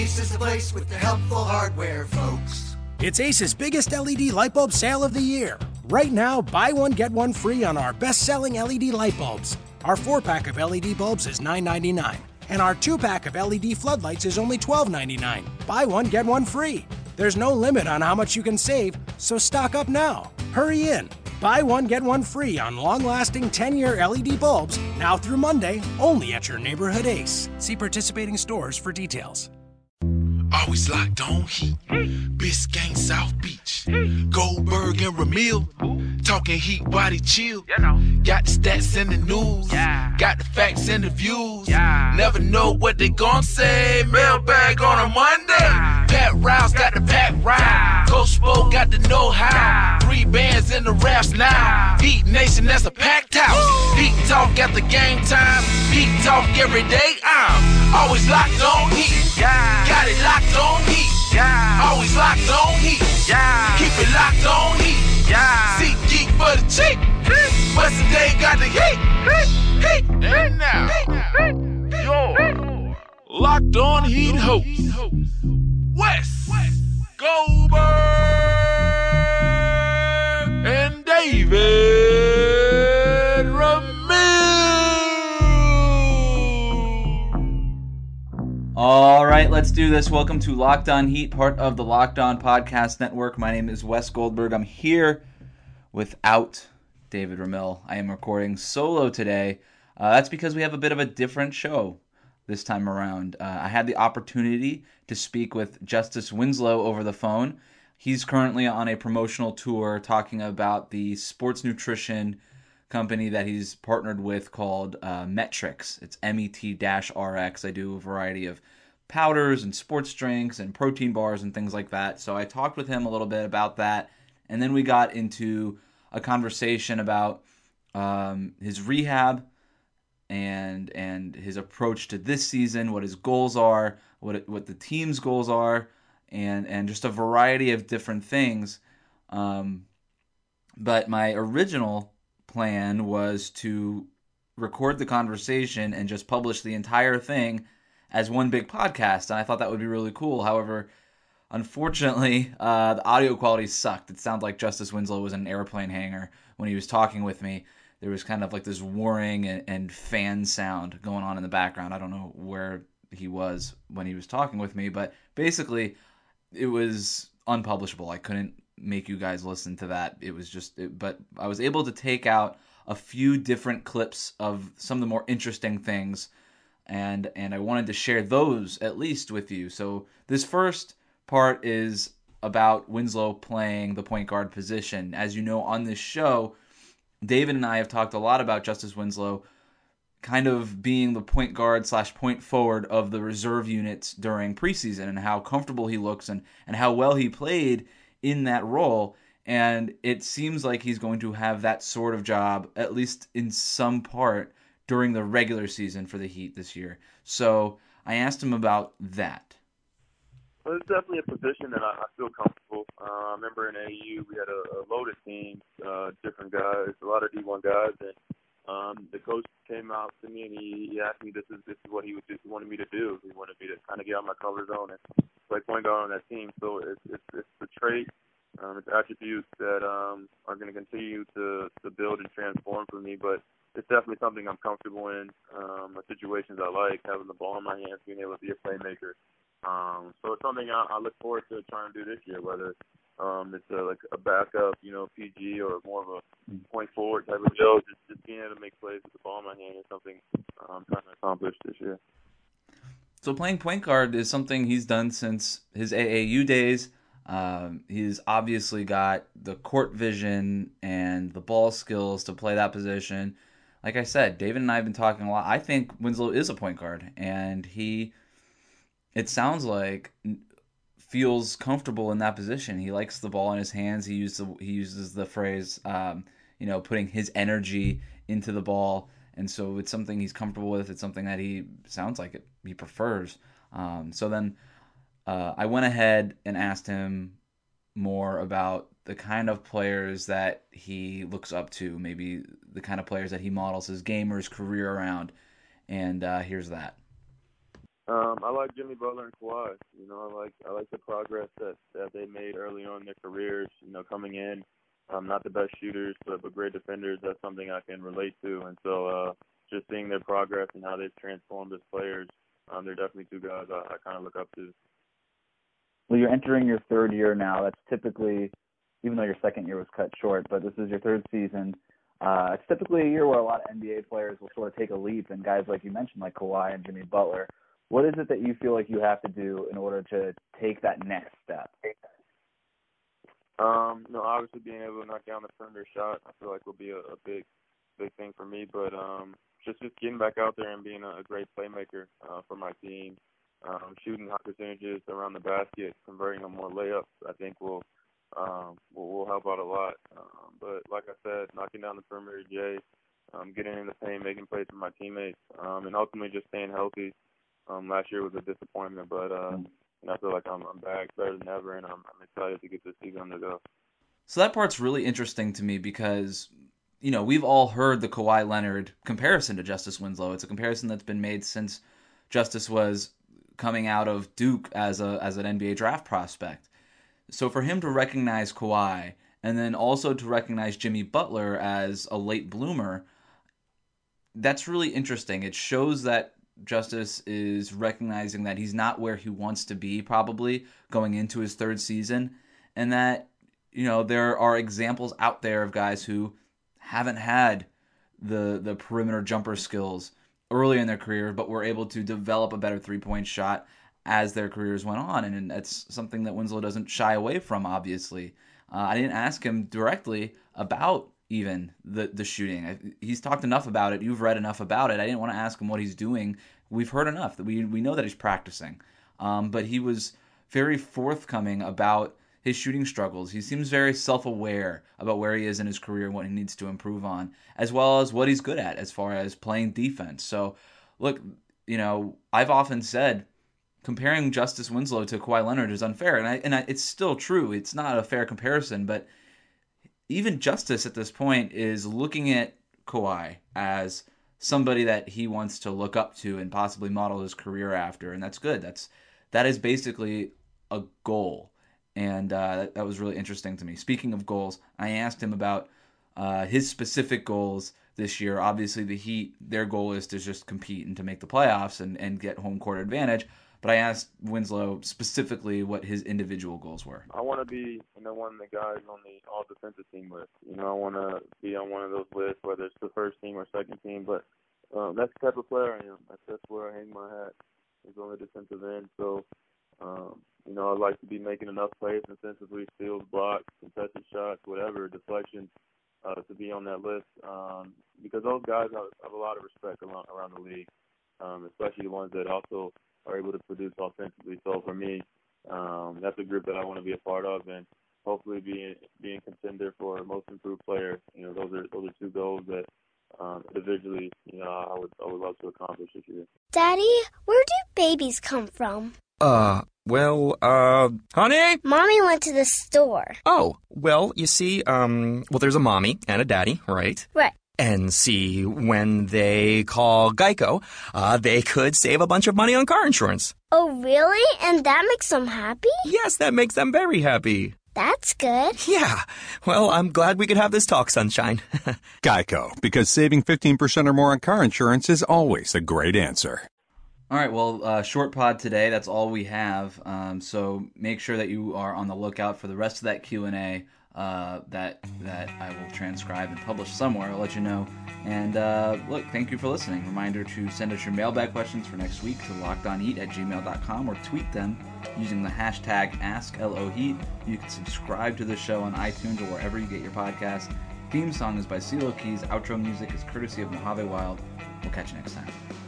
Ace is the place with the helpful hardware, folks. It's Ace's biggest LED light bulb sale of the year. Right now, buy one, get one free on our best-selling LED light bulbs. Our 4-pack of LED bulbs is $9.99, and our 2-pack of LED floodlights is only $12.99. Buy one, get one free. There's no limit on how much you can save, so stock up now. Hurry in. Buy one, get one free on long-lasting 10-year LED bulbs, now through Monday, only at your neighborhood Ace. See participating stores for details. Always locked on heat. Biscayne, South Beach. Goldberg and Ramil. Talking heat, body chill. Got the stats and the news. Got the facts and the views. Never know what they gon' say. Mailbag on a Monday. Pat Rouse got the pack round. Coach Spo got the know-how. 3 bands in the raps now. Heat Nation, that's a packed house. Heat talk at the game time. Heat talk every day. I'm always locked on heat. Got it locked on heat. Always locked on heat. Keep it locked on heat. See geek for the cheek. What's the day got the heat? And now, your locked on heat host, Wes Goldberg and David Ramil. All right, let's do this. Welcome to Locked On Heat, part of the Locked On Podcast Network. My name is Wes Goldberg. I'm here without David Ramil. I am recording solo today. That's because we have a bit of a different show this time around. I had the opportunity to speak with Justice Winslow over the phone. He's currently on a promotional tour talking about the sports nutrition company that he's partnered with called Metrix. It's MET-RX. I do a variety of powders and sports drinks and protein bars and things like that. So I talked with him a little bit about that, and then we got into a conversation about his rehab and his approach to this season, what his goals are, what the team's goals are, and just a variety of different things. But my original plan was to record the conversation and just publish the entire thing as one big podcast, and I thought that would be really cool. However, unfortunately, the audio quality sucked. It sounded like Justice Winslow was in an airplane hangar when he was talking with me. There was kind of like this whirring and fan sound going on in the background. I don't know where he was when he was talking with me, but basically it was unpublishable. I couldn't make you guys listen to that. It was just, but I was able to take out a few different clips of some of the more interesting things, and I wanted to share those at least with you. So this first part is about Winslow playing the point guard position. As you know, on this show, David and I have talked a lot about Justice Winslow kind of being the point guard / point forward of the reserve units during preseason, and how comfortable he looks and how well he played in that role. And it seems like he's going to have that sort of job, at least in some part, during the regular season for the Heat this year. So I asked him about that. Well, it's definitely a position that I feel comfortable. I remember in AU we had a loaded team, different guys, a lot of D1 guys, and the coach came out to me and he asked me this is what he wanted me to do. He wanted me to kind of get out of my comfort zone and play point guard on that team. So it's the trait, it's attributes that are going to continue to build and transform for me. But it's definitely something I'm comfortable in. The situations I like, having the ball in my hands, being able to be a playmaker. So it's something I look forward to trying to do this year, whether it's like a backup, PG, or more of a point forward type of deal. Just being able to make plays with the ball in my hand is something I'm trying to accomplish this year. So playing point guard is something he's done since his AAU days. He's obviously got the court vision and the ball skills to play that position. Like I said, David and I have been talking a lot. I think Winslow is a point guard, and it sounds like, feels comfortable in that position. He likes the ball in his hands. He uses the phrase, putting his energy into the ball, and so it's something he's comfortable with. It's something that he sounds like he prefers. So then I went ahead and asked him more about the kind of players that he looks up to, maybe the kind of players that he models his game or his career around, and here's that. I like Jimmy Butler and Kawhi. You know, I like the progress that they made early on in their careers. You know, coming in, not the best shooters, but great defenders. That's something I can relate to. And so, just seeing their progress and how they've transformed as players, they're definitely two guys I kind of look up to. Well, you're entering your third year now. That's typically, even though your second year was cut short, but this is your third season. It's typically a year where a lot of NBA players will sort of take a leap, and guys like you mentioned, like Kawhi and Jimmy Butler. What is it that you feel like you have to do in order to take that next step? You know, obviously being able to knock down the perimeter shot, I feel like will be a big thing for me. But just getting back out there and being a great playmaker for my team, shooting high percentages around the basket, converting on more layups, I think will help out a lot. But like I said, knocking down the perimeter, getting in the paint, making plays for my teammates, and ultimately just staying healthy. Last year was a disappointment, but I feel like I'm back better than ever, and I'm excited to get this season to go. So that part's really interesting to me because, you know, we've all heard the Kawhi Leonard comparison to Justice Winslow. It's a comparison that's been made since Justice was coming out of Duke as an NBA draft prospect. So for him to recognize Kawhi and then also to recognize Jimmy Butler as a late bloomer, that's really interesting. It shows that Justice is recognizing that he's not where he wants to be probably going into his third season, and that, you know, there are examples out there of guys who haven't had the perimeter jumper skills early in their career, but were able to develop a better three-point shot as their careers went on, and that's something that Winslow doesn't shy away from, obviously. I didn't ask him directly about even the shooting. He's talked enough about it. You've read enough about it. I didn't want to ask him what he's doing. We've heard enough. We know that he's practicing. But he was very forthcoming about his shooting struggles. He seems very self-aware about where he is in his career and what he needs to improve on, as well as what he's good at as far as playing defense. So, look, you know, I've often said comparing Justice Winslow to Kawhi Leonard is unfair, and it's still true. It's not a fair comparison, but even Justice at this point is looking at Kawhi as somebody that he wants to look up to and possibly model his career after, and that's good. That is basically a goal, and that was really interesting to me. Speaking of goals, I asked him about his specific goals this year. Obviously, the Heat, their goal is to just compete and to make the playoffs and get home court advantage. But I asked Winslow specifically what his individual goals were. I want to be, one of the guys on the all-defensive team list. I want to be on one of those lists, whether it's the first team or second team. But that's the type of player I am. That's where I hang my hat, is on the defensive end. So, I'd like to be making enough plays defensively, steals, blocks, contested shots, whatever, deflections, to be on that list. Because those guys have a lot of respect around the league, especially the ones that also are able to produce offensively. So for me, that's a group that I want to be a part of, and hopefully being contender for most improved player. Those are two goals that individually, I would love to accomplish this year. Daddy, where do babies come from? Honey? Mommy went to the store. Oh, well, you see, there's a mommy and a daddy, right? Right. And see, when they call Geico, they could save a bunch of money on car insurance. Oh, really? And that makes them happy? Yes, that makes them very happy. That's good. Yeah. Well, I'm glad we could have this talk, Sunshine. Geico, because saving 15% or more on car insurance is always a great answer. All right, well, short pod today. That's all we have. So make sure that you are on the lookout for the rest of that Q&A that I will transcribe and publish somewhere. I'll let you know. And look, thank you for listening. Reminder to send us your mailbag questions for next week to lockedoneat@gmail.com or tweet them using the hashtag AskLOHeat. You can subscribe to the show on iTunes or wherever you get your podcasts. Theme song is by CeeLo Keys. Outro music is courtesy of Mojave Wild. We'll catch you next time.